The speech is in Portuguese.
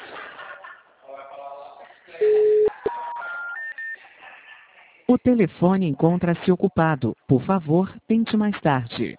O telefone encontra-se ocupado. Por favor, tente mais tarde.